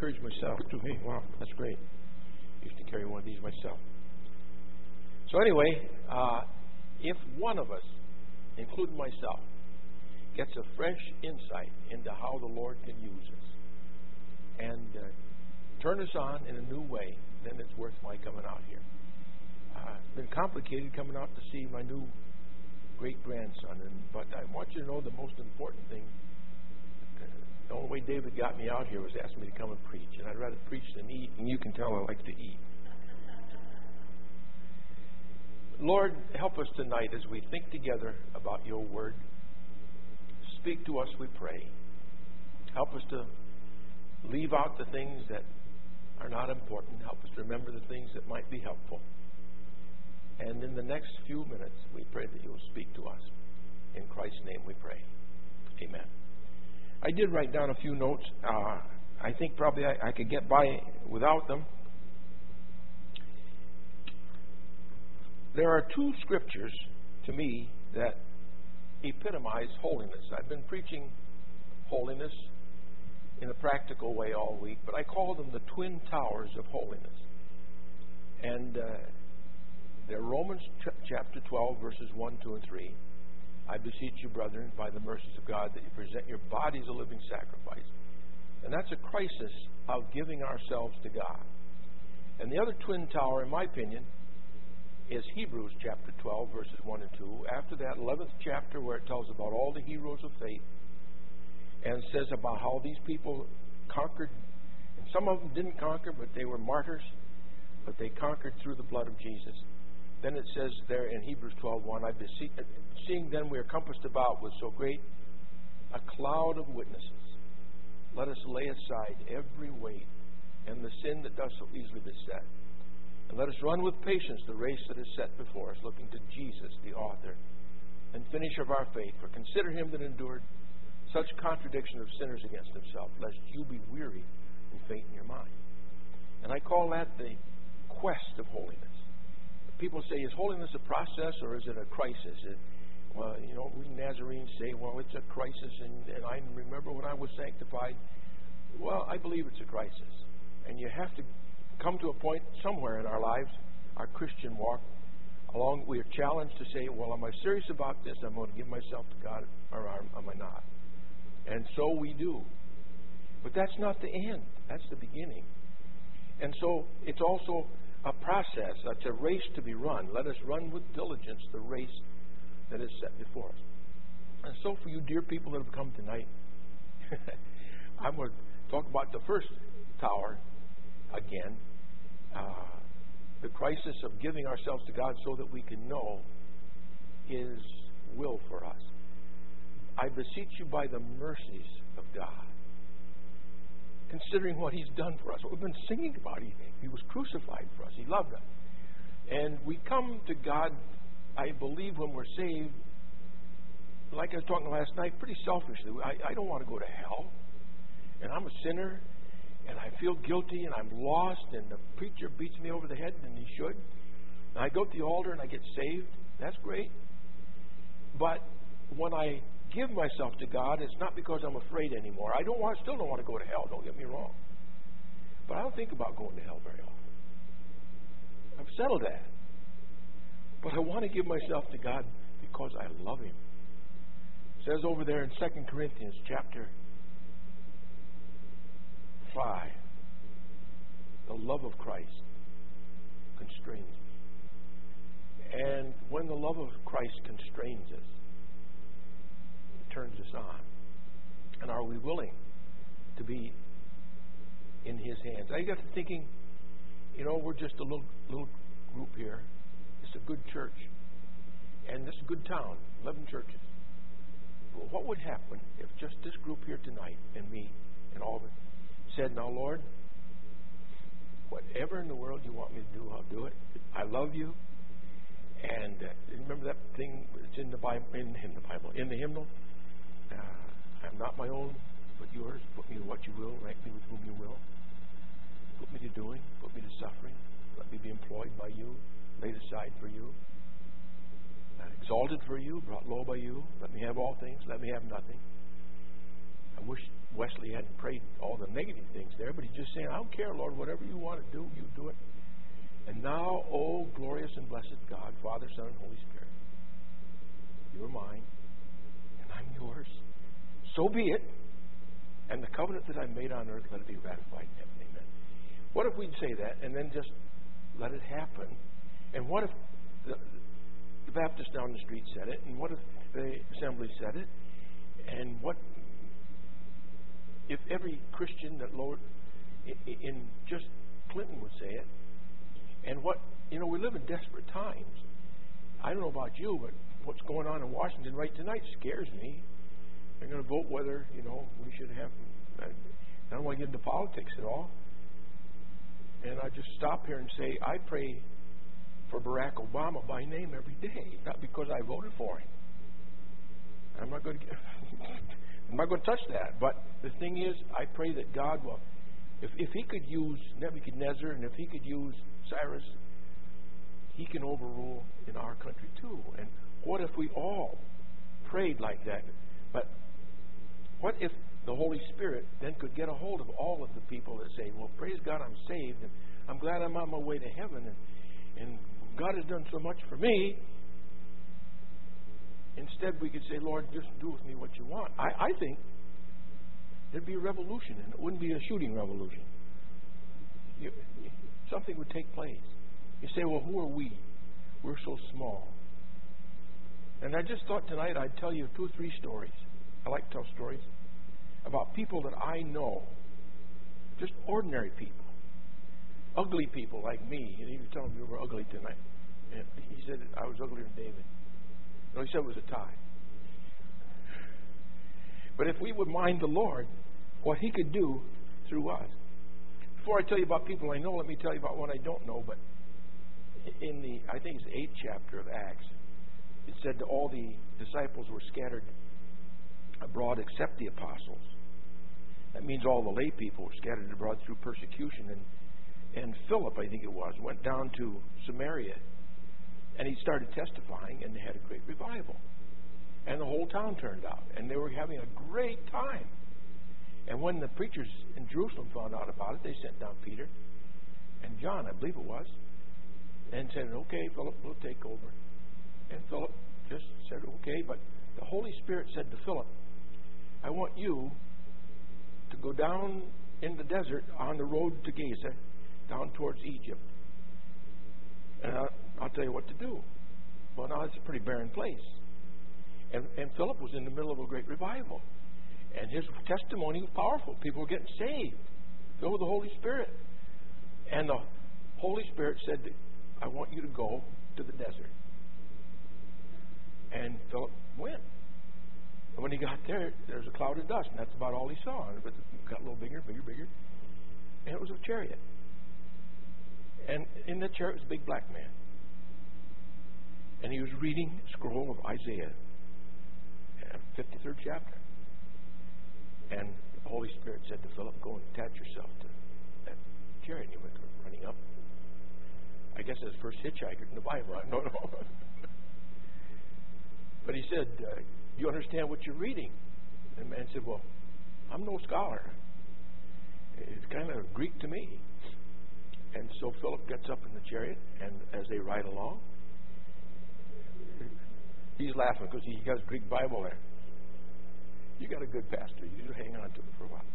encourage myself too. Hey, wow, that's great. Used to carry one of these myself. So anyway, if one of us, including myself, gets a fresh insight into how the Lord can use us and turn us on in a new way, then it's worth my coming out here. It's been complicated coming out to see my new great-grandson, but I want you to know the most important thing. The only way David got me out here was asking me to come and preach, and I'd rather preach than eat, and you can tell I like to eat. Lord, help us tonight as we think together about your word. Speak to us, we pray. Help us to leave out the things that are not important. Help us to remember the things that might be helpful. And in the next few minutes, we pray that you will speak to us. In Christ's name we pray. Amen. I did write down a few notes. I think probably I could get by without them. There are two scriptures to me that epitomize holiness. I've been preaching holiness in a practical way all week, but I call them the twin towers of holiness. And they're Romans chapter 12, verses 1, 2, and 3. I beseech you, brethren, by the mercies of God, that you present your bodies a living sacrifice. And that's a crisis of giving ourselves to God. And the other twin tower, in my opinion, is Hebrews chapter 12, verses 1 and 2. After that, 11th chapter, where it tells about all the heroes of faith and says about how these people conquered. And some of them didn't conquer, but they were martyrs, but they conquered through the blood of Jesus. Then it says there in Hebrews 12:1, seeing then we are compassed about with so great a cloud of witnesses, let us lay aside every weight and the sin that does so easily beset. And let us run with patience the race that is set before us, looking to Jesus, the author and finisher of our faith. For consider him that endured such contradiction of sinners against himself, lest you be weary and faint in your mind. And I call that the quest of holiness. People say, is holiness a process or is it a crisis? Well, you know, we Nazarenes say, well, it's a crisis, and I remember when I was sanctified. Well, I believe it's a crisis. And you have to come to a point somewhere in our lives, our Christian walk, we are challenged to say, well, am I serious about this? I'm going to give myself to God, or am I not? And so we do. But that's not the end. That's the beginning. And so it's also a process. It's a race to be run. Let us run with diligence the race that is set before us. And so for you dear people that have come tonight, I'm going to talk about the first tower again. The crisis of giving ourselves to God so that we can know His will for us. I beseech you by the mercies of God, considering what He's done for us, what we've been singing about. He was crucified for us. He loved us. And we come to God, I believe, when we're saved, like I was talking last night, pretty selfishly. I don't want to go to hell. And I'm a sinner, and I feel guilty, and I'm lost, and the preacher beats me over the head, and he should. And I go to the altar, and I get saved. That's great. But when I give myself to God, it's not because I'm afraid anymore. Still don't want to go to hell, don't get me wrong. But I don't think about going to hell very often. I've settled that. But I want to give myself to God because I love Him. It says over there in 2 Corinthians chapter 5, the love of Christ constrains me. And when the love of Christ constrains us, it turns us on. And are we willing to be in His hands? I got to thinking, we're just a little group here. It's a good church. And this is a good town, 11 churches. Well, what would happen if just this group here tonight, and me, and all of it, said, now, Lord, whatever in the world you want me to do, I'll do it. I love you. And remember that thing that's in the Bible, in the hymnal? I'm not my own, but yours. Put me to what you will, rank me with whom you will. Put me to doing, put me to suffering. Let me be employed by you, laid aside for you, exalted for you, brought low by you. Let me have all things, let me have nothing. I I wish Wesley hadn't prayed all the negative things there, but he's just saying, I don't care, Lord, whatever you want to do, you do it. And now, oh, glorious and blessed God, Father, Son, and Holy Spirit, you are mine, and I'm yours. So be it. And the covenant that I made on earth, let it be ratified in heaven. Amen. What if we'd say that and then just let it happen? And what if the Baptist down the street said it? And what if the Assembly said it? And what if every Christian that Lord in just Clinton would say it? And what, we live in desperate times. I don't know about you, but what's going on in Washington right tonight scares me. They're going to vote whether, we should have, I don't want to get into politics at all. And I just stop here and say, I pray for Barack Obama by name every day, not because I voted for him. I'm not going to touch that. But the thing is, I pray that God will, if he could use Nebuchadnezzar and if he could use Cyrus, he can overrule in our country too. And what if we all prayed like that? But what if the Holy Spirit then could get a hold of all of the people that say, well, praise God, I'm saved, and I'm glad I'm on my way to heaven, and God has done so much for me. Instead, we could say, Lord, just do with me what you want. I think there'd be a revolution, and it wouldn't be a shooting revolution. Something would take place. You say, well, who are we? We're so small. And I just thought tonight I'd tell you 2 or 3 stories. I like to tell stories about people that I know, just ordinary people, ugly people like me. And he was telling me we were ugly tonight. And he said I was uglier than David. No, he said it was a tie. But if we would mind the Lord, what he could do through us. Before I tell you about people I know, let me tell you about one I don't know. But in the, I think it's the 8th chapter of Acts, it said that all the disciples were scattered abroad except the apostles. That means all the lay people were scattered abroad through persecution. And Philip, I think it was, went down to Samaria, and he started testifying, and they had a great revival. And the whole town turned out, and they were having a great time. And when the preachers in Jerusalem found out about it, they sent down Peter and John, I believe it was, and said, okay, Philip, we'll take over. And Philip just said, okay, but the Holy Spirit said to Philip, I want you to go down in the desert on the road to Gaza, down towards Egypt. And I'll tell you what to do. Well, now it's a pretty barren place. And Philip was in the middle of a great revival. And his testimony was powerful. People were getting saved, filled with the Holy Spirit. And the Holy Spirit said, I want you to go to the desert. And Philip went. And when he got there, there was a cloud of dust, and that's about all he saw. But it got a little bigger. And it was a chariot. And in the chariot was a big black man. And he was reading a scroll of Isaiah, 53rd chapter. And the Holy Spirit said to Philip, go and attach yourself to that chariot. And he went running up. I guess it was the first hitchhiker in the Bible. I don't know. But he said, do you understand what you're reading? And the man said, well, I'm no scholar. It's kind of Greek to me. And so Philip gets up in the chariot, and as they ride along, he's laughing because he has a Greek Bible there. You got a good pastor. You just hang on to it for a while.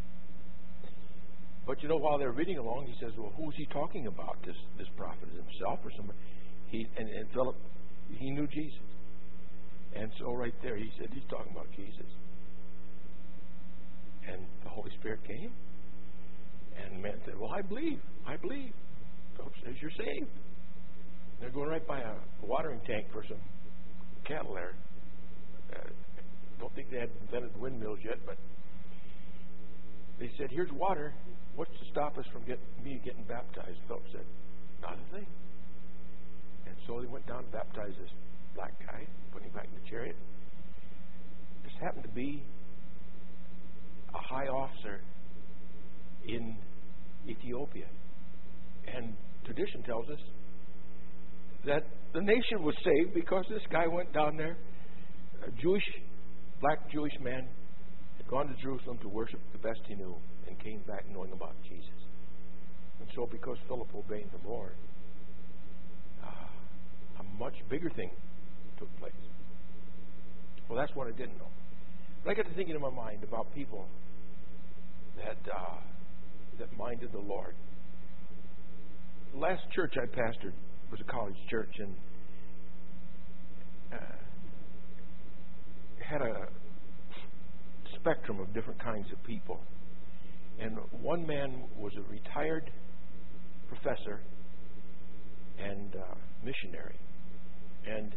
But while they're reading along, he says, well, who is he talking about? This prophet, is himself or somebody? And Philip, he knew Jesus. And so right there, he said, he's talking about Jesus. And the Holy Spirit came. And the man said, well, I believe. Philip says, you're saved. They're going right by a watering tank for some cattle there. Don't think they had invented windmills yet, but they said, here's water. What's to stop us from me getting baptized? Philip said, not a thing. And so they went down to baptize this black guy, put him back in the chariot. This happened to be a high officer in Ethiopia. And tradition tells us that the nation was saved because this guy went down there, a black Jewish man, had gone to Jerusalem to worship the best he knew and came back knowing about Jesus. And so because Philip obeyed the Lord, a much bigger thing took place. Well, that's what I didn't know. But I got to thinking in my mind about people that minded the Lord. The last church I pastored was a college church, and had a spectrum of different kinds of people. And one man was a retired professor and missionary, and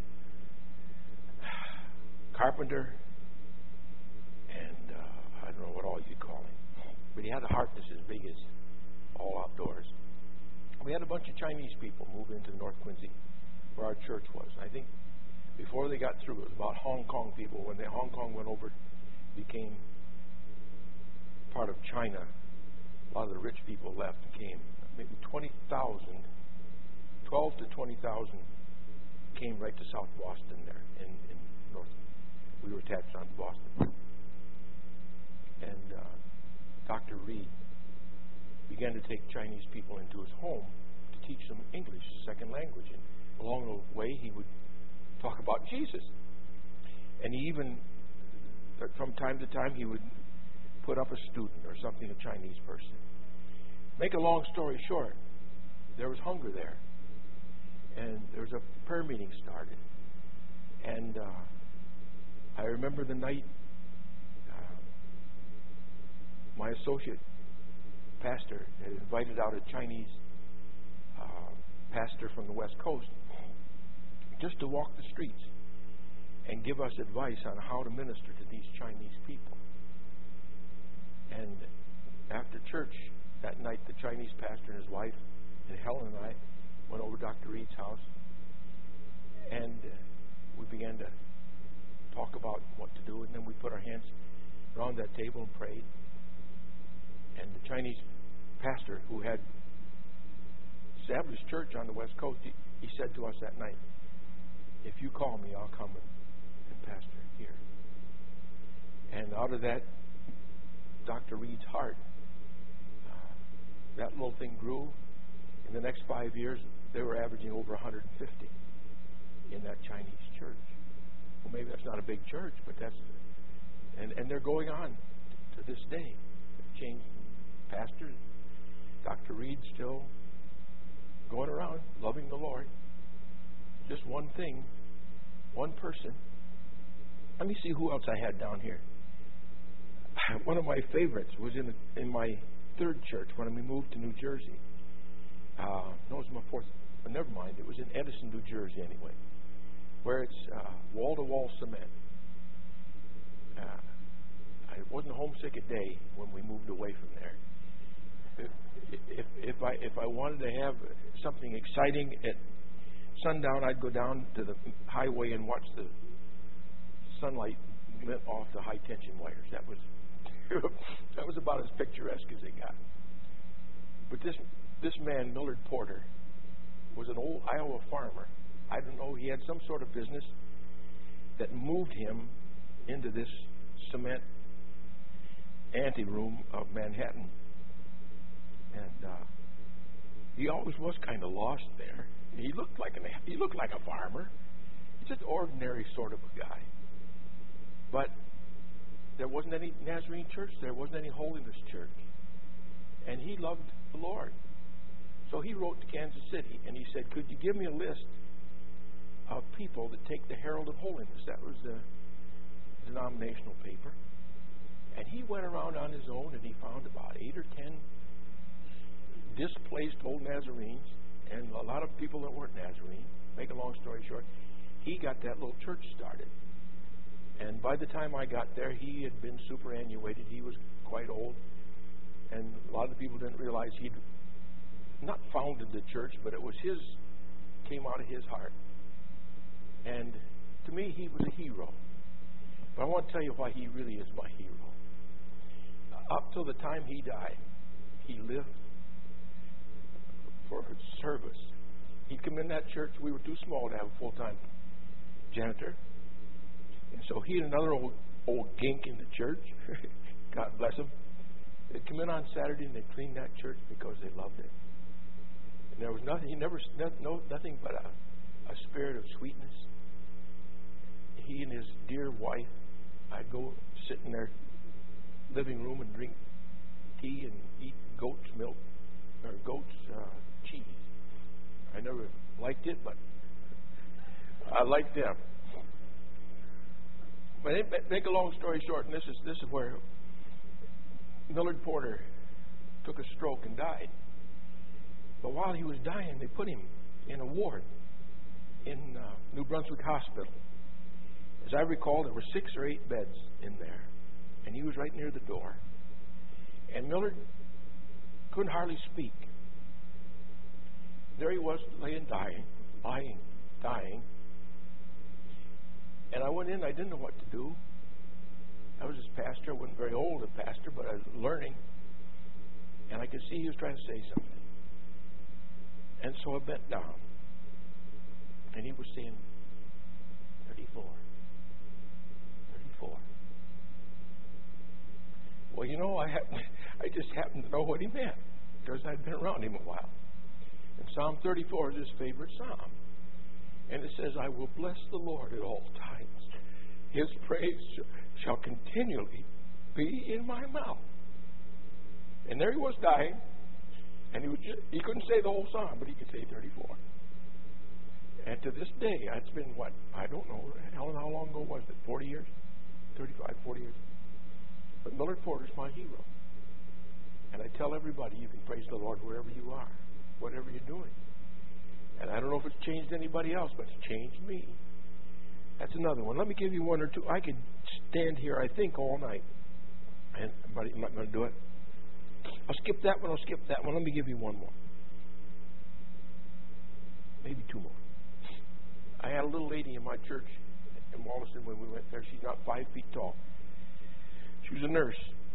carpenter, and I don't know what all you'd call him, but he had a heart that's as big as all outdoors. We had a bunch of Chinese people move into North Quincy, where our church was. I think before they got through, it was about Hong Kong people. When Hong Kong went over, became part of China, a lot of the rich people left and came. Maybe 20,000, 12 to 20,000 came right to South Boston there in North. We were attached on Boston. And Dr. Reed began to take Chinese people into his home to teach them English, second language. And along the way, he would talk about Jesus. And he even, from time to time, he would put up a student or something, a Chinese person. Make a long story short, there was hunger there. And there was a prayer meeting started. And I remember the night my associate pastor had invited out a Chinese pastor from the West Coast just to walk the streets and give us advice on how to minister to these Chinese people. And after church that night, the Chinese pastor and his wife and Helen and I went over to Dr. Reed's house, and we began to talk about what to do, and then we put our hands around that table and prayed. And the Chinese pastor, who had established church on the West Coast, he said to us that night, "If you call me, I'll come and pastor here." And out of that, Dr. Reed's heart, that little thing grew. In the next 5 years, they were averaging over 150 in that Chinese church. Well, maybe that's not a big church, but that's, and they're going on to this day. They've changed pastors. Dr. Reed still going around loving the Lord. Just one thing, one person. Let me see who else I had down here. One of my favorites was in my third church when we moved to New Jersey. No, it was my fourth, but never mind. It was in Edison, New Jersey anyway, where it's wall-to-wall cement. I wasn't homesick a day when we moved away from there. If I wanted to have something exciting at sundown, I'd go down to the highway and watch the sunlight lit off the high tension wires. That was about as picturesque as it got. But this man, Millard Porter, was an old Iowa farmer. I don't know, he had some sort of business that moved him into this cement anteroom of Manhattan. And he always was kind of lost there. He looked like a farmer. He's just an ordinary sort of a guy. But there wasn't any Nazarene church. There wasn't any holiness church. And he loved the Lord. So he wrote to Kansas City and he said, "Could you give me a list of people that take the Herald of Holiness?" That was the denominational paper. And he went around on his own and he found about 8 or 10 displaced old Nazarenes and a lot of people that weren't Nazarene. Make a long story short, he got that little church started. And by the time I got there, he had been superannuated. He was quite old. And a lot of people didn't realize he'd not founded the church, but it was came out of his heart. And to me, he was a hero. But I want to tell you why he really is my hero. Up till the time he died, he lived for service. He'd come in that church. We were too small to have a full-time janitor. And so he and another old old gink in the church. God bless them. They'd come in on Saturday and they'd clean that church because they loved it. And there was nothing. He never nothing but a spirit of sweetness. He and his dear wife. I'd go sit in their living room and drink tea and eat goat's milk or goat's cheese. I never liked it, but I liked them. But make a long story short, and this is where Millard Porter took a stroke and died. But while he was dying, they put him in a ward in New Brunswick Hospital. As I recall, there were 6 or 8 beds in there, and he was right near the door. And Millard couldn't hardly speak. There he was, lying, dying. And I went in. I didn't know what to do. I was his pastor. I wasn't very old a pastor, but I was learning. And I could see he was trying to say something. And so I bent down. And he was saying, 34. 34. Well, you know, I just happened to know what he meant because I'd been around him a while. And Psalm 34 is his favorite psalm. And it says, I will bless the Lord at all times. His praise shall continually be in my mouth. And there he was dying. And he couldn't say the whole psalm, but he could say 34. And to this day, it's been what? I don't know. Helen, how long ago was it? 40 years? 35, 40 years? But Millard Porter's my hero. And I tell everybody you can praise the Lord wherever you are, whatever you're doing. And I don't know if it's changed anybody else, but it's changed me. That's another one. Let me give you one or two. I could stand here, I think, all night. And I'm not going to do it. I'll skip that one. Let me give you one more. Maybe 2 more. I had a little lady in my church in Wollaston when we went there. She's not 5 feet tall. She was a nurse.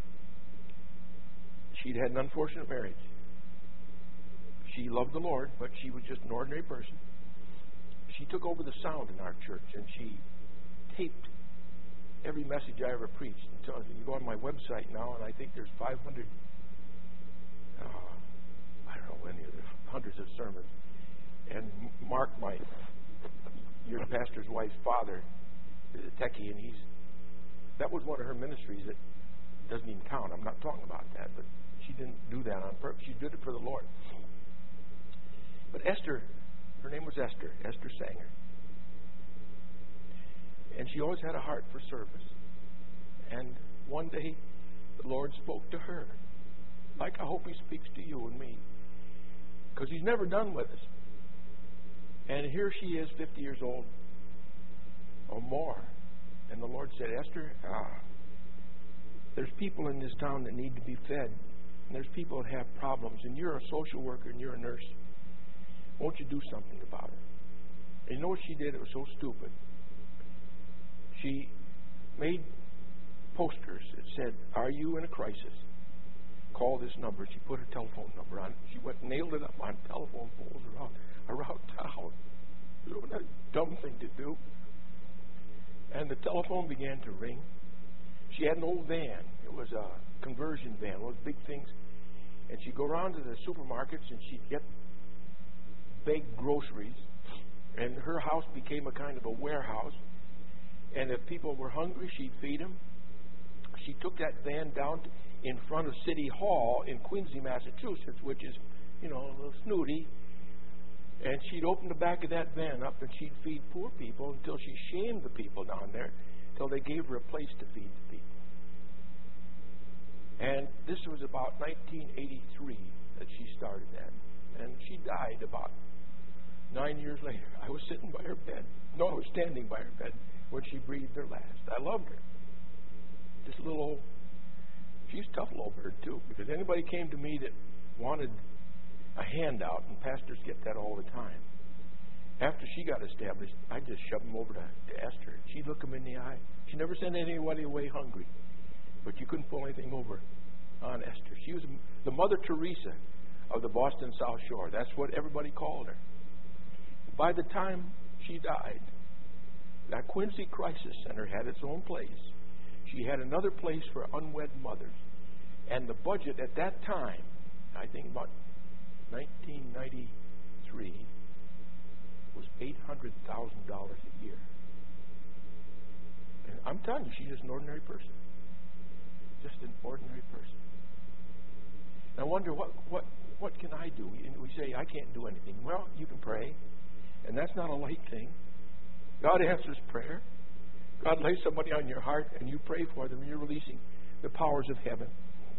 She'd had an unfortunate marriage. She loved the Lord, but she was just an ordinary person. She took over the sound in our church, and she taped every message I ever preached. You go on my website now, and I think there's 500, I don't know, hundreds of sermons. And Mark, your pastor's wife's father, is a techie, and that was one of her ministries that doesn't even count. I'm not talking about that, but she didn't do that on purpose. She did it for the Lord. But Esther, her name was Esther Sanger. And she always had a heart for service. And one day, the Lord spoke to her, like I hope He speaks to you and me, because He's never done with us. And here she is, 50 years old or more. And the Lord said, Esther, there's people in this town that need to be fed. And there's people that have problems. And you're a social worker and you're a nurse. Won't you do something about it? And you know what she did? It was so stupid. She made posters that said, are you in a crisis? Call this number. She put her telephone number on it. She went and nailed it up on telephone poles around town. You know, that dumb thing to do. And the telephone began to ring. She had an old van. It was a conversion van, one of those big things. And she'd go around to the supermarkets and she'd get big groceries. And her house became a kind of a warehouse. And if people were hungry, she'd feed them. She took that van down in front of City Hall in Quincy, Massachusetts, which is, you know, a little snooty. And she'd open the back of that van up and she'd feed poor people until she shamed the people down there, until they gave her a place to feed the people. And this was about 1983 that she started that. And she died about 9 years later. I was sitting by her bed. No, I was standing by her bed when she breathed her last. I loved her. This little old, she's a tough little bird too, because anybody came to me that wanted a handout, and pastors get that all the time. After she got established, I just shoved them over to Esther. She'd look them in the eye. She never sent anybody away hungry, but you couldn't pull anything over on Esther. She was the Mother Teresa of the Boston South Shore. That's what everybody called her. By the time she died, that Quincy Crisis Center had its own place. She had another place for unwed mothers. And the budget at that time, I think about 1993, was $800,000 a year. And I'm telling you, she's just an ordinary person. Just an ordinary person. And I wonder, what can I do? And we say, I can't do anything. Well, you can pray. And that's not a light thing. God answers prayer. God lays somebody on your heart and you pray for them and you're releasing the powers of heaven.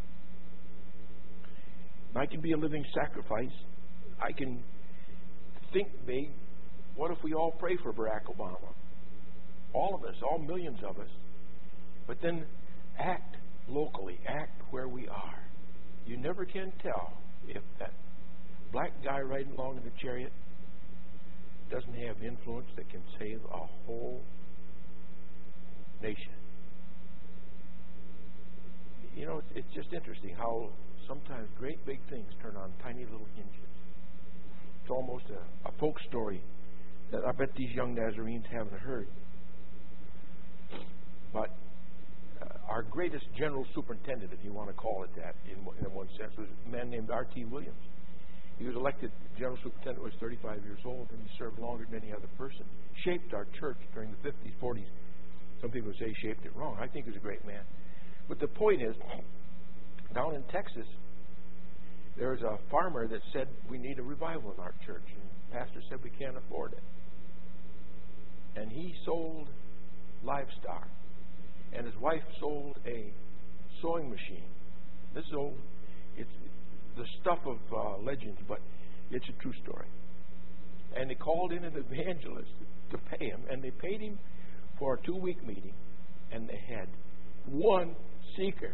I can be a living sacrifice. I can think big. What if we all pray for Barack Obama? All of us, all millions of us. But then act locally, act where we are. You never can tell if that black guy riding along in the chariot doesn't have influence that can save a whole nation. You know, it's just interesting how sometimes great big things turn on tiny little hinges. It's almost a folk story that I bet these young Nazarenes haven't heard. But our greatest general superintendent, if you want to call it that, in one sense, was a man named R.T. Williams. He was elected general superintendent when he was 35 years old, and he served longer than any other person. Shaped our church during the 50s, 40s. Some people say he shaped it wrong. I think he was a great man. But the point is, down in Texas, there was a farmer that said, we need a revival in our church. And the pastor said, we can't afford it. And he sold livestock. And his wife sold a sewing machine. This is old. It's the stuff of legends, but it's a true story. And they called in an evangelist to pay him. And they paid him for a 2-week meeting. And they had one seeker.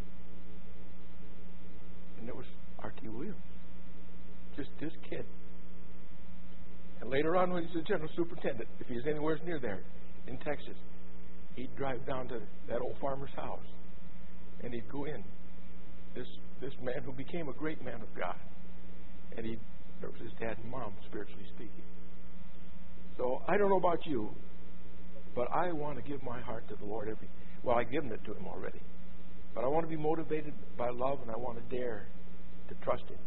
And it was R.T. Williams. Just this kid. And later on, when he was the general superintendent, if he was anywhere near there in Texas, he'd drive down to that old farmer's house. And he'd go in. This man who became a great man of God. And there was his dad and mom, spiritually speaking. So I don't know about you, but I want to give my heart to the Lord I've given it to Him already. But I want to be motivated by love, and I want to dare to trust Him.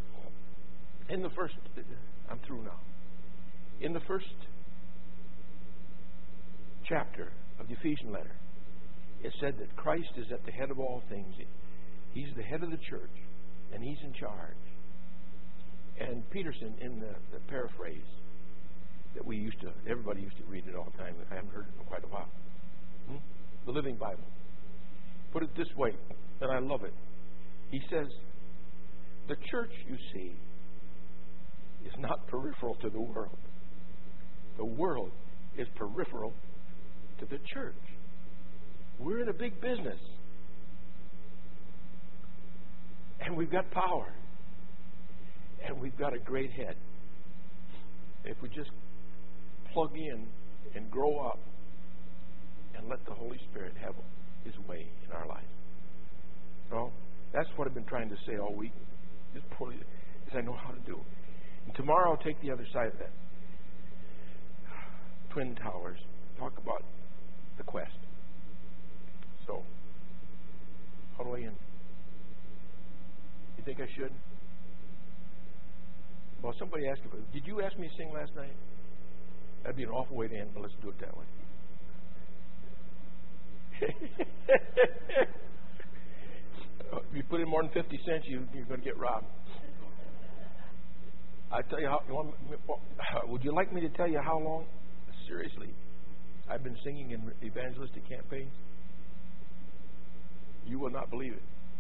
I'm through now. In the first chapter of the Ephesian letter, it said that Christ is at the head of all things. He's the head of the church, and He's in charge. And Peterson, in the paraphrase that everybody used to read it all the time. I haven't heard it in quite a while. The Living Bible. Put it this way, and I love it. He says, the church, you see, is not peripheral to the world. The world is peripheral to the church. We're in a big business. And we've got power. And we've got a great head. If we just plug in and grow up and let the Holy Spirit have His way in our lives. So that's what I've been trying to say all week, just poorly as I know how to do. And tomorrow I'll take the other side of that. Twin Towers. Talk about the quest. So, how do I end? You think I should? Well, somebody asked me, did you ask me to sing last night? That'd be an awful way to end, but let's do it that way. If you put in more than 50 cents, you're going to get robbed. I tell you would you like me to tell you how long? Seriously, I've been singing in evangelistic campaigns. You will not believe it.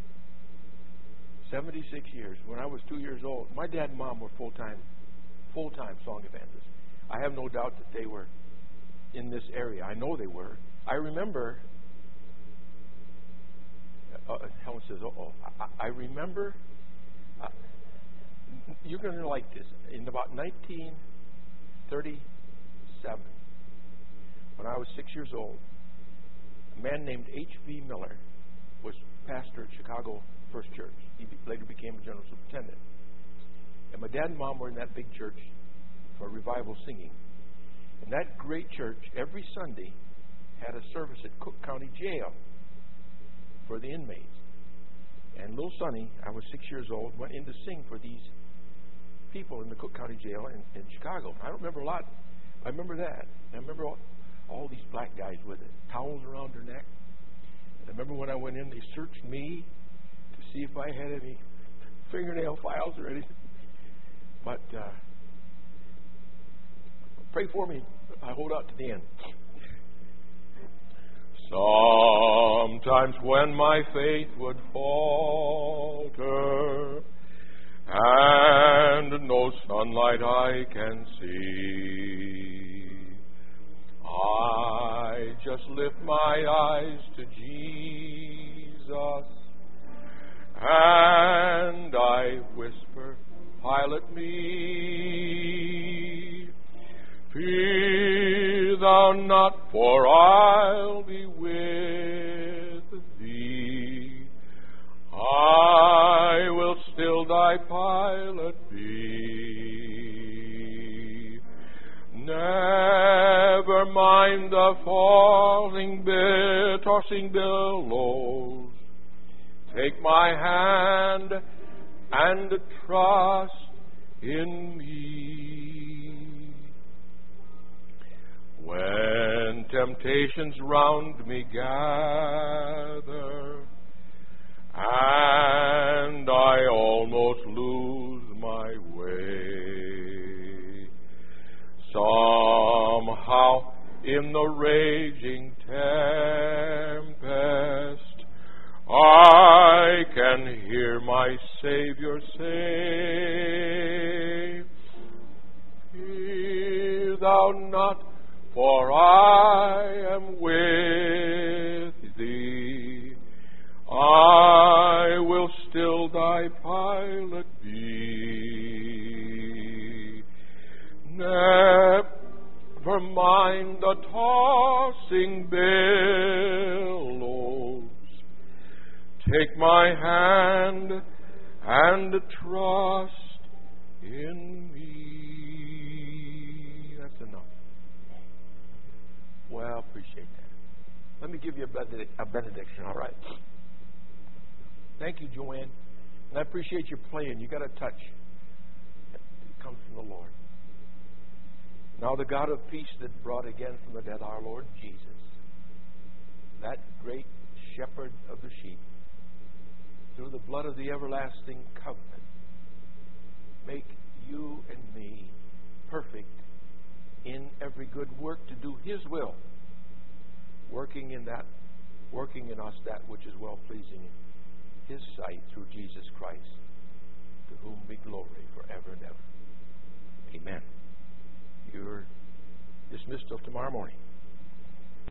76 years. When I was 2 years old, my dad and mom were full-time song evangelists. I have no doubt that they were in this area. I know they were. I remember, Helen says, I remember, you're going to like this, in about 1937, when I was 6 years old, a man named H.V. Miller was pastor at Chicago First Church. He later became a general superintendent. And my dad and mom were in that big church for revival singing. And that great church, every Sunday, had a service at Cook County Jail. for the inmates. And little Sonny, I was 6 years old, went in to sing for these people in the Cook County Jail in Chicago. I don't remember a lot. I remember that. I remember all these black guys with it, towels around their neck. I remember when I went in, they searched me to see if I had any fingernail files or anything. But pray for me. I hold out to the end. Sometimes when my faith would falter and no sunlight I can see, I just lift my eyes to Jesus and I whisper, Pilot me. Fear thou not, for I'll be with thee. I will still thy pilot be. Never mind the tossing billows. Take my hand and trust in me. When temptations round me gather and I almost lose my way, somehow in the raging tempest I can hear my Savior say, Fear thou not, for I am with thee. I will still thy pilot be. Never mind the tossing billows. Take my hand and trust in me. That's enough. Well, I appreciate that. Let me give you a benediction, all right? Thank you, Joanne. And I appreciate your playing. You got a touch. It comes from the Lord. Now the God of peace that brought again from the dead our Lord Jesus, that great shepherd of the sheep, through the blood of the everlasting covenant, make you and me perfect in every good work to do His will, working in us that which is well-pleasing in His sight through Jesus Christ, to whom be glory forever and ever. Amen. You're dismissed till tomorrow morning.